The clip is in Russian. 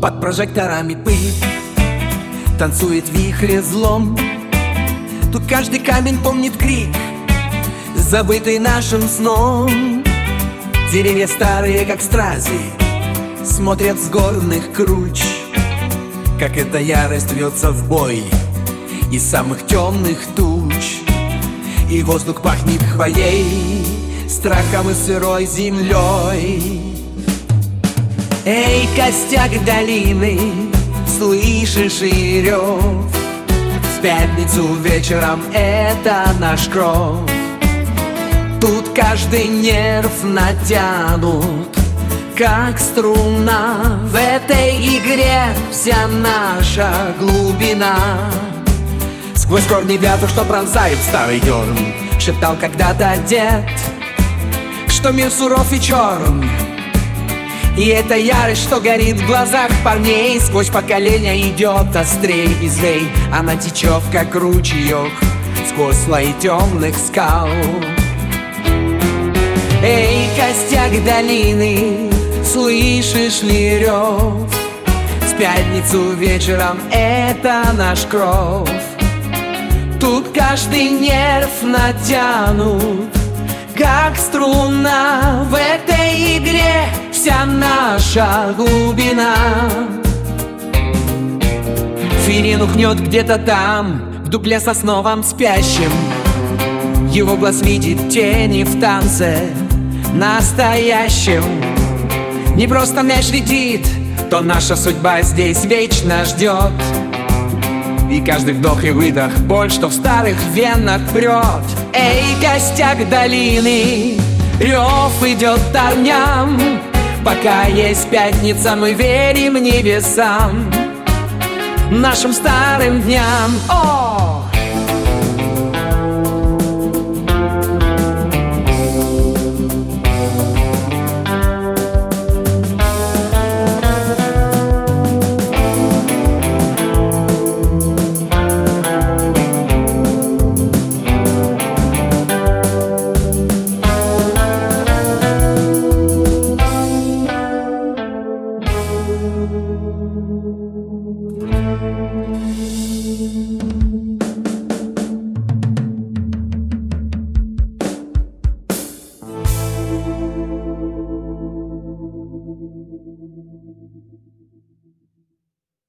Под прожекторами пыль танцует вихрь злом. Тут каждый камень помнит крик, забытый нашим сном. Деревья старые, как стразы, смотрят с горных круч, как эта ярость рвется в бой из самых темных туч. И воздух пахнет хвоей, страхом и сырой землей. Эй, костяк долины, слышишь и рев? В пятницу вечером это наш кров. Тут каждый нерв натянут, как струна. В этой игре вся наша глубина. Сквозь корни вязов, что пронзает старый дерн, шептал когда-то дед, что мир суров и черн. И эта ярость, что горит в глазах парней, сквозь поколения идет острей и злей. Она течет, как ручеек, сквозь слои темных скал. Эй, костяк долины, слышишь ли рев? В пятницу вечером это наш кров. Тут каждый нерв натянут, как струна. В этой игре вся наша глубина. Филин ухнет где-то там, в дупле сосновом спящем. Его глаз видит тени в танце настоящем. Не просто мяч летит, то наша судьба здесь вечно ждет. И каждый вдох и выдох боль, что в старых венах прет. Эй, костяк долины, рев идет торням. Пока есть пятница, мы верим небесам, нашим старым дням. О!